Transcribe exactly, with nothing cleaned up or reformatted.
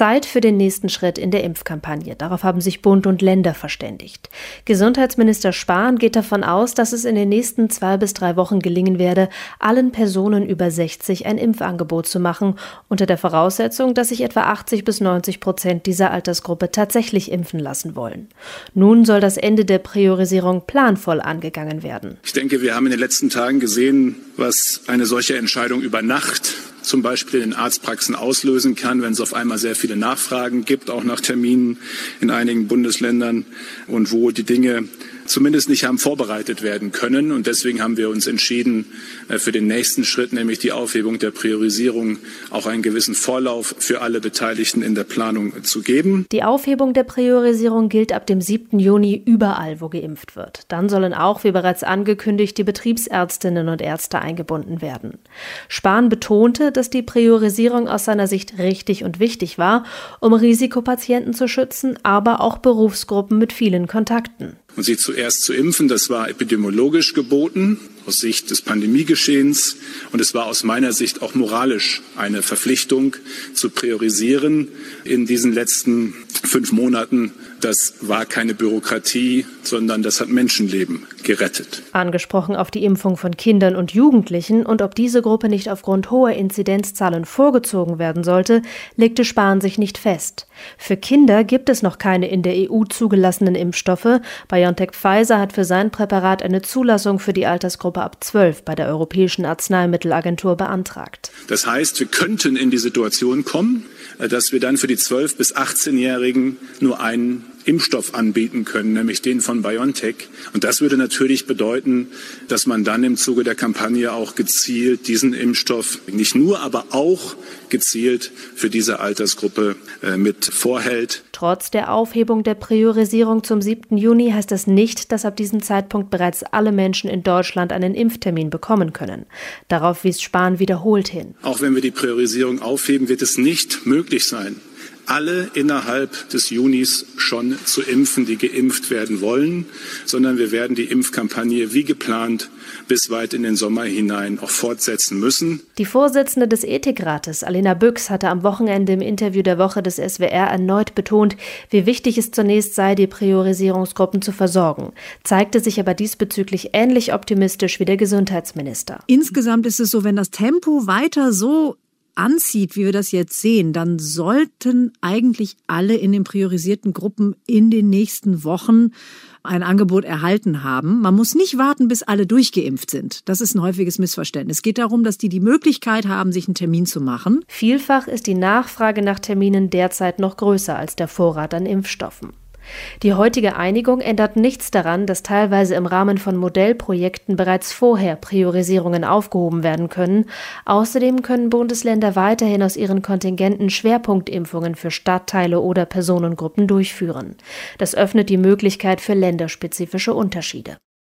Zeit für den nächsten Schritt in der Impfkampagne. Darauf haben sich Bund und Länder verständigt. Gesundheitsminister Spahn geht davon aus, dass es in den nächsten zwei bis drei Wochen gelingen werde, allen Personen über sechzig ein Impfangebot zu machen, unter der Voraussetzung, dass sich etwa achtzig bis neunzig Prozent dieser Altersgruppe tatsächlich impfen lassen wollen. Nun soll das Ende der Priorisierung planvoll angegangen werden. Ich denke, wir haben in den letzten Tagen gesehen, was eine solche Entscheidung über Nacht zum Beispiel in den Arztpraxen auslösen kann, wenn es auf einmal sehr viele Nachfragen gibt, auch nach Terminen in einigen Bundesländern und wo die Dinge zumindest nicht haben vorbereitet werden können. Und deswegen haben wir uns entschieden, für den nächsten Schritt, nämlich die Aufhebung der Priorisierung, auch einen gewissen Vorlauf für alle Beteiligten in der Planung zu geben. Die Aufhebung der Priorisierung gilt ab dem siebten Juni überall, wo geimpft wird. Dann sollen auch, wie bereits angekündigt, die Betriebsärztinnen und Ärzte eingebunden werden. Spahn betonte, dass die Priorisierung aus seiner Sicht richtig und wichtig war, um Risikopatienten zu schützen, aber auch Berufsgruppen mit vielen Kontakten. Und sie zuerst zu impfen, das war epidemiologisch geboten, aus Sicht des Pandemiegeschehens. Und es war aus meiner Sicht auch moralisch eine Verpflichtung, zu priorisieren in diesen letzten fünf Monaten. Das war keine Bürokratie, sondern das hat Menschenleben gerettet. Angesprochen auf die Impfung von Kindern und Jugendlichen und ob diese Gruppe nicht aufgrund hoher Inzidenzzahlen vorgezogen werden sollte, legte Spahn sich nicht fest. Für Kinder gibt es noch keine in der E U zugelassenen Impfstoffe. BioNTech-Pfizer hat für sein Präparat eine Zulassung für die Altersgruppe ab zwölf bei der Europäischen Arzneimittelagentur beantragt. Das heißt, wir könnten in die Situation kommen, dass wir dann für die zwölf- bis achtzehnjährigen nur einen Impfstoff anbieten können, nämlich den von BioNTech. Und das würde natürlich bedeuten, dass man dann im Zuge der Kampagne auch gezielt diesen Impfstoff nicht nur, aber auch gezielt für diese Altersgruppe äh, mit vorhält. Trotz der Aufhebung der Priorisierung zum siebten Juni heißt das nicht, dass ab diesem Zeitpunkt bereits alle Menschen in Deutschland einen Impftermin bekommen können. Darauf wies Spahn wiederholt hin. Auch wenn wir die Priorisierung aufheben, wird es nicht möglich sein, alle innerhalb des Junis schon zu impfen, die geimpft werden wollen, sondern wir werden die Impfkampagne wie geplant bis weit in den Sommer hinein auch fortsetzen müssen. Die Vorsitzende des Ethikrates, Alena Büchs, hatte am Wochenende im Interview der Woche des S W R erneut betont, wie wichtig es zunächst sei, die Priorisierungsgruppen zu versorgen, zeigte sich aber diesbezüglich ähnlich optimistisch wie der Gesundheitsminister. Insgesamt ist es so, wenn das Tempo weiter so anzieht, wie wir das jetzt sehen, dann sollten eigentlich alle in den priorisierten Gruppen in den nächsten Wochen ein Angebot erhalten haben. Man muss nicht warten, bis alle durchgeimpft sind. Das ist ein häufiges Missverständnis. Es geht darum, dass die die Möglichkeit haben, sich einen Termin zu machen. Vielfach ist die Nachfrage nach Terminen derzeit noch größer als der Vorrat an Impfstoffen. Die heutige Einigung ändert nichts daran, dass teilweise im Rahmen von Modellprojekten bereits vorher Priorisierungen aufgehoben werden können. Außerdem können Bundesländer weiterhin aus ihren Kontingenten Schwerpunktimpfungen für Stadtteile oder Personengruppen durchführen. Das öffnet die Möglichkeit für länderspezifische Unterschiede.